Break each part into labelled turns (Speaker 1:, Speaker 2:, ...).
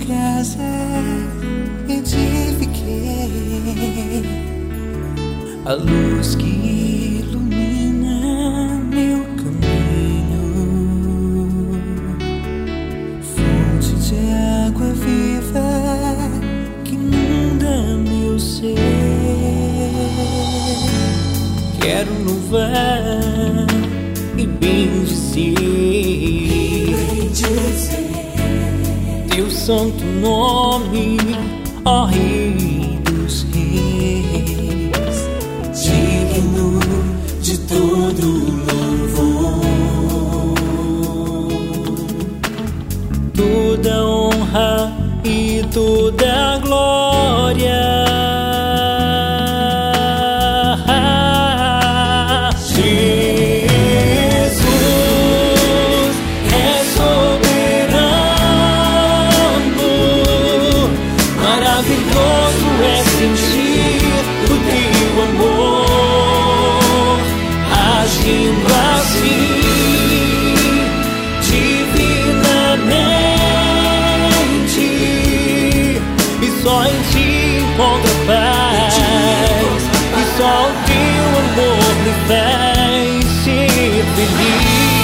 Speaker 1: casa edifiquei, a luz que ilumina meu caminho, fonte de água viva que inunda meu ser. Quero louvar e bendizer teu santo nome, ó Rei dos Reis, digno de todo louvor, toda honra e toda glória. Maravilhoso é sentir o teu amor agindo assim, divinamente, e só em ti encontro paz, e só o teu amor me faz ser feliz.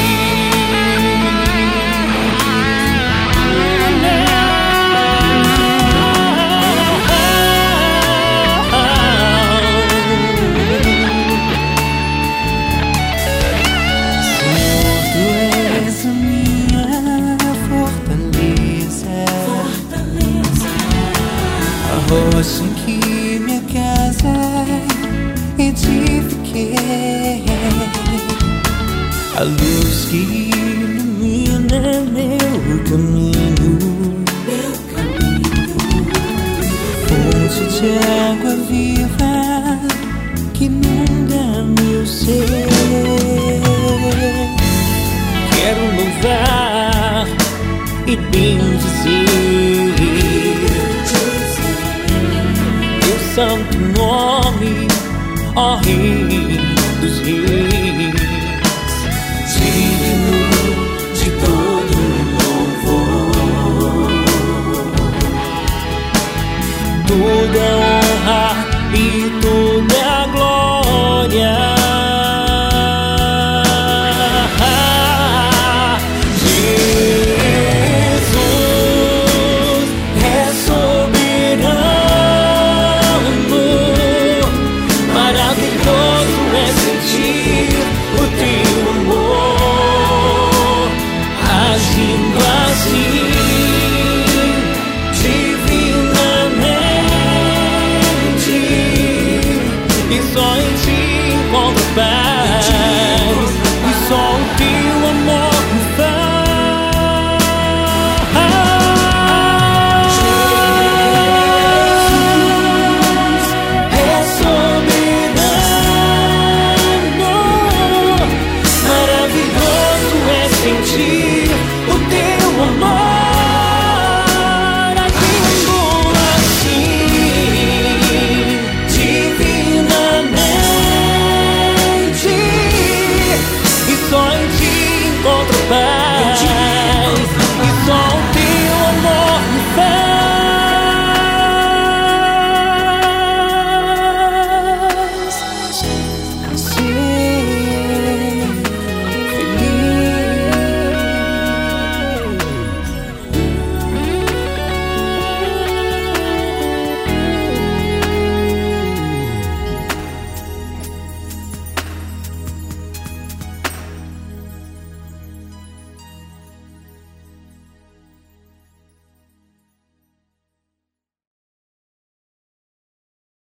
Speaker 1: Rocha em que minha casa edifiquei, a luz que ilumina meu caminho, fonte de água viva que inunda meu ser. Quero louvar e bendizer santo nome, ó Rei